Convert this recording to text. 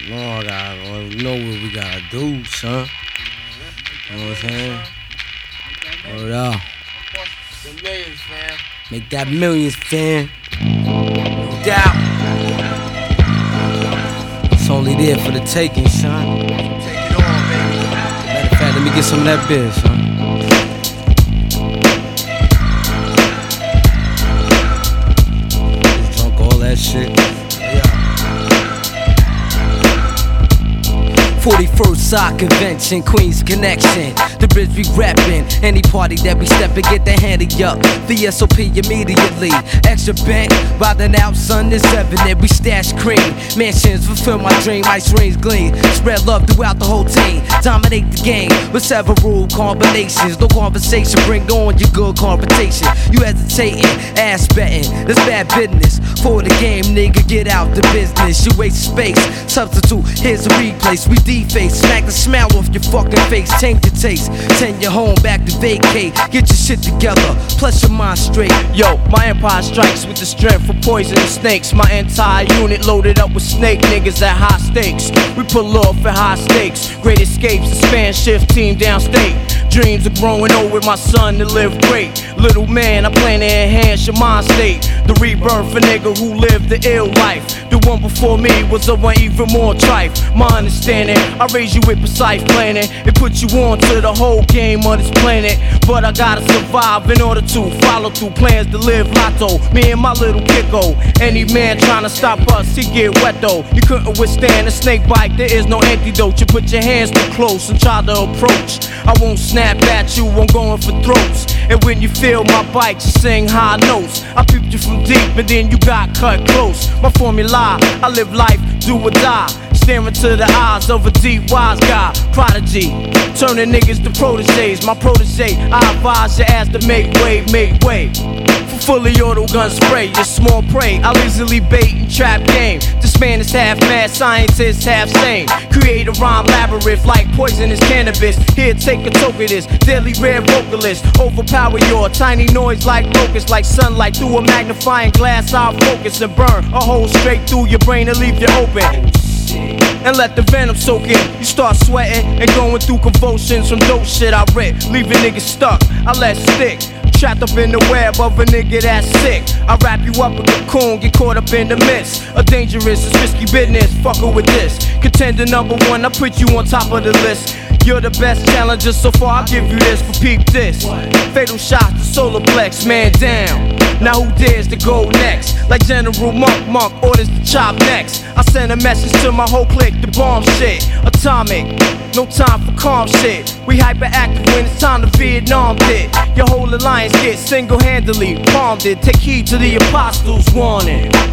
No, I gotta know what we gotta do, son. You know what I'm saying? Hold up. The millions, fam. Make that millions, fam. No doubt. It's only there for the taking, son. Take it on, baby. Matter of fact, let me get some of that beer, son. Just drunk all that shit. Yeah. 41st Sock Convention, Queens Connection. The bridge we reppin'. Any party that we steppin', get the handy up. VSOP immediately. Extra bank, riding out, son, is evident. We stash cream. Mansions fulfill my dream. Ice rings gleam. Spread love throughout the whole team. Dominate the game with several combinations. No conversation, bring on your good confrontation. You hesitating, ass betting. That's bad business. For the game, nigga, get out the business. You waste space. Substitute, here's a replace. We deface, smack the smile off your fucking face. Change the taste, send you home back to vacate. Get your shit together, plus your mind straight. Yo, my empire strikes with the strength for poisonous snakes. My entire unit loaded up with snake niggas at high stakes. We pull off at high stakes. Great escapes, the span shift team downstate. Dreams of growing old with my son to live great. Little man, I plan to enhance your mind state. The rebirth for nigga who lived the ill life. The one before me was a one even more trife. My understanding, I raise you with precise planning. It put you on to the whole game of this planet. But I gotta survive in order to follow through plans to live lotto. Me and my little kicko. Any man trying to stop us, he get wet though. You couldn't withstand a snake bite, there is no antidote. You put your hands too close and try to approach. I won't snap at you, I'm going for throats. And when you feel my bite, you sing high notes. I peeped you from deep and then you got cut close. My formula, I live life, do or die. Staring to the eyes of a deep wise guy, prodigy, turning niggas to proteges. My protege, I advise your ass to make way, make way. For fully auto gun spray, your small prey. I'll easily bait and trap game. This man is half mad, scientist half sane. Create a rhyme labyrinth like poisonous cannabis. Here, take a toke of this, deadly rare vocalist. Overpower your tiny noise like locusts, like sunlight through a magnifying glass. I'll focus and burn a hole straight through your brain and leave you open. And let the venom soak in. You start sweating and going through convulsions from dope shit I read, leaving niggas stuck. I let stick, trapped up in the web of a nigga that's sick. I wrap you up in a cocoon, get caught up in the midst. A dangerous, it's risky business, fuckin' with this. Contender number one, I put you on top of the list. You're the best challenger so far, I'll give you this, but peep this. Fatal shot to solar plex, man down. Now who dares to go next? Like General Monk orders to chop next. I send a message to my whole clique, the bomb shit. Atomic, no time for calm shit. We hyperactive when it's time to Vietnam it. Your whole alliance gets single-handedly palmed it. Take heed to the apostles' warning.